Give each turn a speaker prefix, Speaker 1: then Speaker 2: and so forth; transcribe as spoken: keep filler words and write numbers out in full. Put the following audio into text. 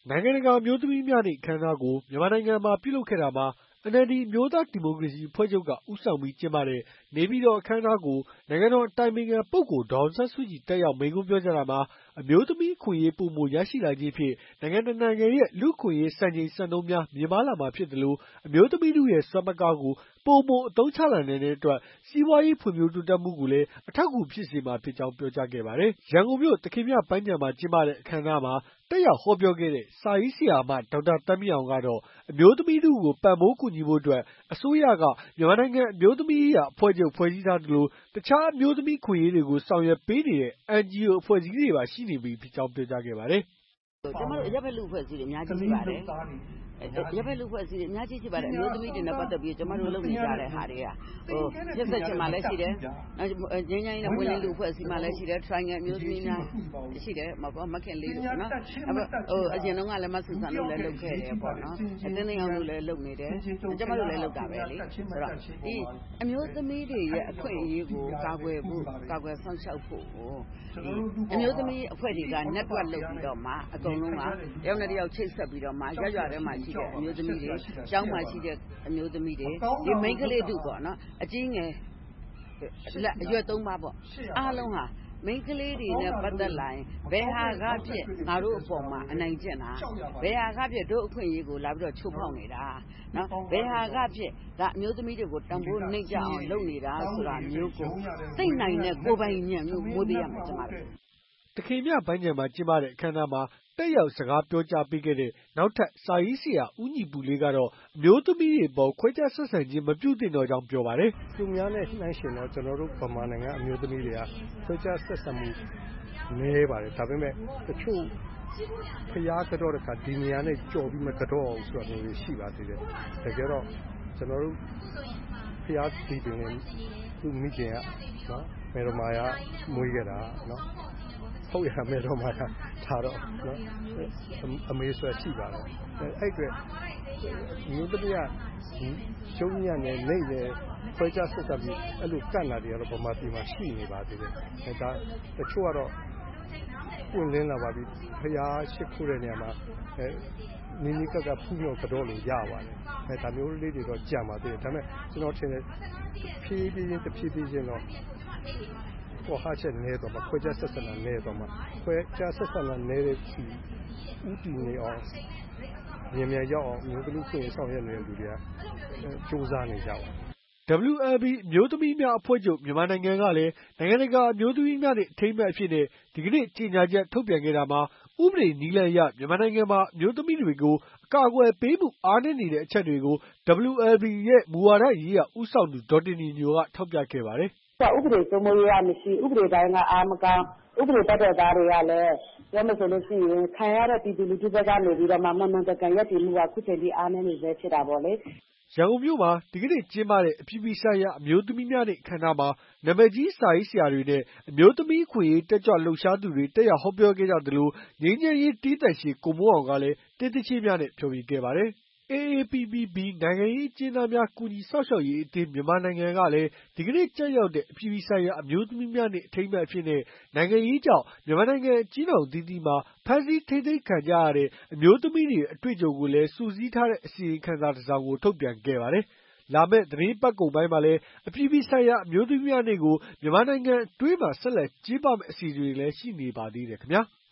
Speaker 1: နိုင်ငံတကာအမျိုးသမီးများနေ့အခမ်းအနားကိုမြန်မာနိုင်ငံမှာပြုလုပ်ခဲ့တာမှာ အန်အယ်လ်ဒီ အမျိုးသားဒီမိုကရေစီအဖွဲ့ချုပ်က ဦးဆောင်ပြီးကျင်းပတဲ့ နေပြည်တော်အခမ်းအနားကို နိုင်ငံတော်အတိုင်ပင်ခံပုဂ္ဂိုလ် ဒေါ်အောင်ဆန်းစုကြည် တက်ရောက်မိန့်ခွန်းပြောကြားရာမှာ အမျိုးသမီးအခွင့်အရေး ပိုမိုရရှိလာခြင်းဖြင့် နိုင်ငံတစ်နိုင်ငံရဲ့ လူ့အခွင့်အရေးစံချိန်စံနှုန်းများ မြင့်မားလာမှာဖြစ်သလို အမျိုးသမီးထုရဲ့ စွမ်းပကားကို ပိုမိုအသုံးချလာနိုင်တဲ့အတွက် စီးပွားရေးဖွံ့ဖြိုးတိုးတက်မှုကိုလည်း အထောက်အကူဖြစ်စေမှာဖြစ်ကြောင်း ပြောကြားခဲ့ပါတယ်။ ရန်ကုန်မြို့ သခင်မြပန်းခြံမှာကျင်းပတဲ့အခမ်းအနားမှာ တက်ရောက်ဟောပြောခဲ့တဲ့ စာရေးဆရာမ ဒေါက်တာသန်းမြင့်အောင်ကတော့ အမျိုးသမီးထုကို ပံ့ပိုးကူညီဖို့အတွက် အစိုးရက မြန်မာနိုင်ငံအမျိုးသမီးရေးရာအဖွဲ့ချုပ် ဖွဲ့စည်းထားသလို တခြားအမျိုးသမီးအခွင့်အရေးတွေကို ဆောင်ရွက်ပေးနေတဲ့ အန်ဂျီအို အဖွဲ့အစည်းတွေပါ ရှိနေပြီဖြစ်ကြောင်း ပြောကြားခဲ့ပါတယ်။
Speaker 2: "ကျမတို့အရပ်ဘက်လူ့အဖွဲ့အစည်းတွေအများကြီးရှိပါတယ်။အရပ်ဘက်လူ့အဖွဲ့အစည်းတွေအများကြီးရှိပါတယ်။အမျိုးသမီးတွေနဲ့ပတ်သက်ပြီးကျမတို့လုပ်နေကြတဲ့ဟာတွေကဟိုရက်စက်ချင်မှလည်းရှိတယ်။ငြိမ်းချမ်းရေးနဲ့ပွင့်လင်းလူ့အဖွဲ့အစည်းမှလည်းရှိတယ်။ Triangle အမျိုးသမီးများရှိတယ်။မခင်လေးတို့နော်။ဟိုအရင်တုန်းကလည်းမဆူဆန်တို့လည်းလုပ်ခဲ့တယ်ပေါ့နော်။တင်းသိန်းအောင်တို့လည်းလုပ်နေတယ်။ကျမတို့လည်းလုပ်တာပဲလေ။ဆိုတော့ဒီအမျိုးသမီးတွေရဲ့အခွင့်အရေးကိုကာကွယ်ဖို့ကာကွယ်ဆောင်ရှောက်ဖို့ကိုဒီအမျိုးသမီးအဖွဲ့တွေက network လုပ်ပြီးတော့မှအကုန်လုံးကတယောက်နဲ့တယောက်ချိတ်ဆက်ပြီးတော့မှရွရွထဲမှာရှိတဲ့အမျိုးသမီးတွေကျောင်းမှာရှိတဲ့အမျိုးသမီးတွေဒီမိန်းကလေးတုပေါ့နော်အကြီးငယ်အရွယ်သုံးပါပေါ့အားလုံးဟာမိန်းကလေးတွေနဲ့ပတ်သက်လာရင်ဘယ်ဟာကဖြစ်ငါတို့အပေါ်မှာအနိုင်ကျင့်တာဘယ်ဟာကဖြစ်တို့အခွင့်အရေးကိုလာပြီးတော့ချိုးဖောက်နေတာနော်ဘယ်ဟာကဖြစ်ကအမျိုးသမီးတွေကိုတန်ဖိုးနှိမ့်ကြအောင်လုပ်နေတာဆိုတာမျိုးကိုသိနိုင်တဲ့ကိုယ်ပိုင်ဉာဏ်မျိုးမိုးသေးရမှာကျမတို့
Speaker 1: သခင်မြပန်းခြံမှာကျင်းပတဲ့အခမ်းအနားမှာတက်ရောက်စကားပြောကြားပေးခဲ့တဲ့နောက်ထပ်စာရေးဆရာဦးညီပုလေးကတော့အမျိုးသမီးတွေအပေါ်ခွဲခြားဆက်ဆံခြင်းမပြုသင့်တော့ကြောင်းပြောပါတယ်
Speaker 3: ။သူများနဲ့နှိုင်းယှဉ်တော့ကျွန်တော်တို့ဗမာနိုင်ငံအမျိုးသမီးတွေကခွဲခြားဆက်ဆံမှုနည်းပါတယ်ဒါပေမဲ့တချို့ဖျားကတော့တခါဒီနေရာနဲ့ကြော်ပြီးမကတော့အောင်ဆိုတာမျိုးရှိပါသေးတယ်တကယ်တော့ကျွန်တော်တို့ဖျားဒီပင်နဲ့သူမိခင်ကနော်မေရမာယာမွေးခဲ့တာနော်ဟုတ်ရမယ်တော့မှထားတော့နော်အမေဆွဲရှိပါတယ်အဲ့အတွက်မျိုးသမီးကကျုံညံ့နေနေလေခွဲခြားဆက်ဆံပြီးအဲ့လိုကန့်လာတယ်တော့ဗမာပြည်မှာရှိနေပါသေးတယ်ဒါတချို့ကတော့ပွင့်လင်းလာပါပြီဖျားရှိခိုးတဲ့နေရာမှာအဲနီးနီးကပ်ကပ်ဖူးမြော်ကတော့လို့ရပါတယ်အဲဒါမျိုးလေးတွေတော့ကြံပါသေးတယ်ဒါပေမဲ့ကျွန်တော်ထင်တယ်ဖြည်းဖြည်းချင်းတစ်ဖြည်းဖြည်းချင်းတော့ဟောဟာချက်နေတော့မခွဲခြားဆက်ဆံတာနေတော့မှခွဲခြားဆက်ဆံတာနေတဲ့ဥတီနေအောင်မြန်မြန်ရောက်အောင်မျိုးသမီးခွင့်ဆောင်ရွက်နေတဲ့လူတွေကစူးစမ်းနေကြပါ
Speaker 1: ဒဗ္ဗလူ အယ်လ် ဘီ အမျိုးသမီးများအဖွဲ့ချုပ်မြန်မာနိုင်ငံကလည်းနိုင်ငံတကာအမျိုးသမီးများနေ့အထိမ်းအမှတ်အဖြစ်နဲ့ဒီကနေ့ကြေညာချက်ထုတ်ပြန်ခဲ့တာမှာဥပဒေနည်းလမ်းအရမြန်မာနိုင်ငံမှာအမျိုးသမီးတွေကိုအကာအကွယ်ပေးမှုအားနည်းနေတဲ့အချက်တွေကို ဒဗ္ဗလူ အယ်လ် ဘီ ရဲ့မူဝါဒရေးရာဦးဆောင်သူဒေါ်တင်နီညိုကထောက်ပြခဲ့ပါတယ်
Speaker 4: ။ဥပဒေစိုးမိုးရေးကမရှိဥပဒေတိုင်းကအားမကောင်းဥပဒေတတ်တဲ့သားတွေကလည်းပြောမဆိုလို့ရှိရင်ခံရတဲ့ပြည်သူလူထုဘက်ကနေပြီးတော့မှမှန်မှန်ကန်ကန်ရပ်တည်မှုကခုချိန်ထိအားနည်းနေဆဲဖြစ်တာပေါ့လေ
Speaker 1: ရန်ကုန်မြို့မှာဒီကနေ့ကျင်းပတဲ့အပြည်ပြည်ဆိုင်ရာအမျိုးသမီးများနေ့အခမ်းအနားမှာနာမည်ကြီးစာရေးဆရာတွေနဲ့အမျိုးသမီးအခွင့်အရေးတက်ကြွလှုပ်ရှားသူတွေတက်ရောက်ဟောပြောခဲ့ကြသလိုငြိမ်းချမ်းရေးတီးသန့်ရှင်ကိုမိုးအောင်ကလည်းတေးသချင်းများနဲ့ဖျော်ဖြေခဲ့ပါတယ်။ အေအေပီပီဘီ နိုင်ငံရေးအကျဉ်းသားများကူညီစောင့်ရှောက်ရေးအသင်းမြန်မာနိုင်ငံကလည်းဒီကနေ့ကျရောက်တဲ့အပြည်ပြည်ဆိုင်ရာအမျိုးသမီးများနေ့အထိမ်းအမှတ်အဖြစ်နဲ့နိုင်ငံရေးကြောင့်မြန်မာနိုင်ငံအကျဉ်းထောင်အသီးသီးမှာဖမ်းဆီးထိန်းသိမ်းခံကြရတဲ့အမျိုးသမီးတွေအတွေ့အကြုံကိုလည်းစုစည်းထားတဲ့အစီရင်ခံစာတစ်စောင်ကိုထုတ်ပြန်ခဲ့ပါတယ်။လာမယ့်သီတင်းပတ်ကုန်ပိုင်းမှာလည်းအပြည်ပြည်ဆိုင်ရာအမျိုးသမီးများနေ့ကိုမြန်မာနိုင်ငံအတွင်းမှာဆက်လက်ကျင်းပမယ့်အစီအစဉ်တွေလည်းရှိနေပါသေးတယ်ခင်ဗျာ။